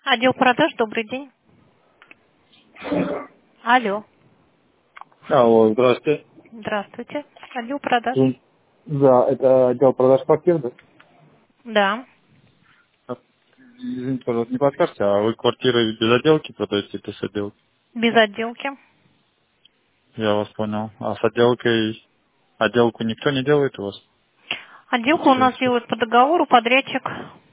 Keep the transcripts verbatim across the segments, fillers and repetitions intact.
Отдел продаж, добрый день. Алло, Алло, здравствуйте. здравствуйте. Отдел продаж. М, Да, это отдел продаж квартир, да? Да, А, Извините, пожалуйста, не подскажете, а вы квартиры без отделки продаете или с отделкой? без отделки. Я вас понял. А с отделкой отделку никто не делает у вас? Отделку у Все, нас все. делают по договору подрядчик.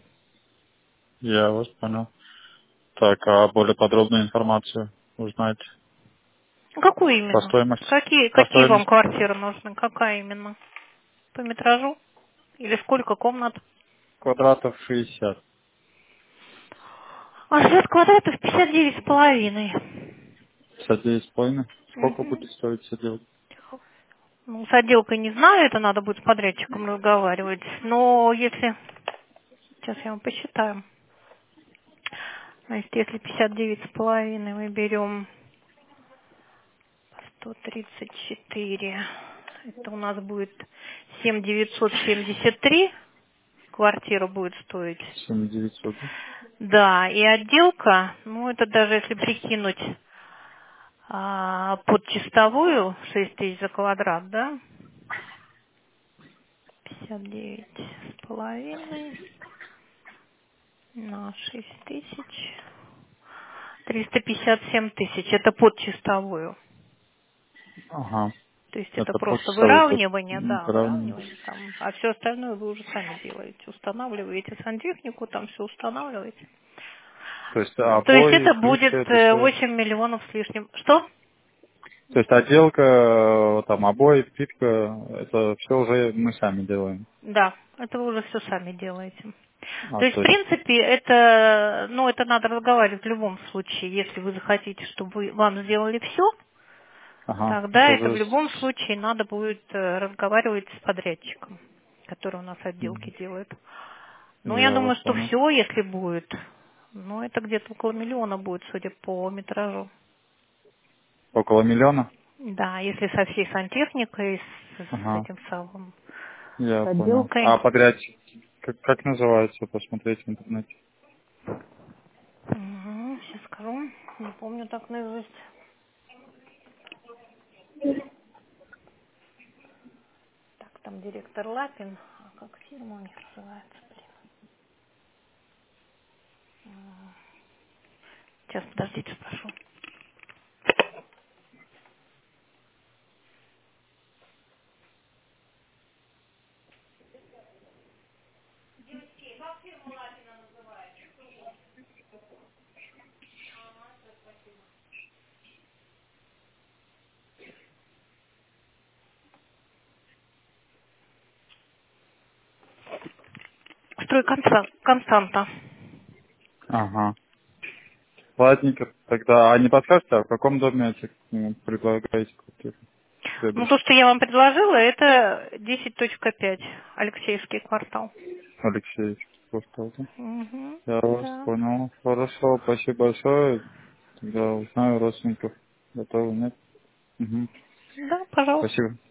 Я вас понял. Так, а более подробную информацию узнать Какую по именно? стоимости? Какие, По какие вам стоимости квартиры нужны? Какая именно? По метражу? Или сколько комнат? квадратов шестьдесят. А шестьдесят квадратов пятьдесят девять с половиной. пятьдесят девять с половиной. Сколько Мгм. будет стоить с отделкой? Ну, с отделкой не знаю, это надо будет с подрядчиком разговаривать. Но если... Сейчас я вам посчитаю. Значит, если пятьдесят девять с половиной мы берем сто тридцать четыре. Это у нас будет семь девятьсот семьдесят три. Квартира будет стоить. семь девятьсот. Да, и отделка, ну это даже если прикинуть а, под чистовую шесть тысяч за квадрат, да? пятьдесят девять с половиной на шесть тысяч. триста пятьдесят семь тысяч. Это под чистовую. Ага. То есть это Это просто почасовой под выравнивание, да, выравнивание. выравнивание там. А все остальное вы уже сами делаете. Устанавливаете сантехнику, там все устанавливаете. То есть То есть обои, это плитка, будет это э, все. восемь миллионов с лишним. Что? То есть отделка, э, там обои, плитка, это все уже мы сами делаем. Да, это вы уже все сами делаете. А То есть, в то есть, принципе, это, ну, это надо разговаривать в любом случае. Если вы захотите, чтобы вы- вам сделали все, ага, тогда это это в уже любом с- случае надо будет э, разговаривать с подрядчиком, который у нас отделки делает. Ну, я я вас думаю, что понял. все, если будет, ну, это где-то около миллиона будет, судя по метражу. Около миллиона? Да, если со всей сантехникой, с, с Ага, этим самым, с я понял. отделкой. А подрядчик, как, как называется, посмотреть в интернете? Угу, сейчас скажу, не помню так наизусть. Так, там директор Лапин, а как фирма у них называется, блин. М, Сейчас, подождите, спрошу. Стройконстанта. Константа. Ага. Ладненько, тогда, а не подскажете, а в каком доме эти м, предлагаете квартиру Ну, то, приобрести? что я вам предложила, это десять точка пять, Алексеевский квартал. Алексей, просто, да? Угу, Я вас да. понял. Хорошо, спасибо большое. Тогда узнаю родственников. Готовы, нет? Угу. Да, пожалуйста. Спасибо.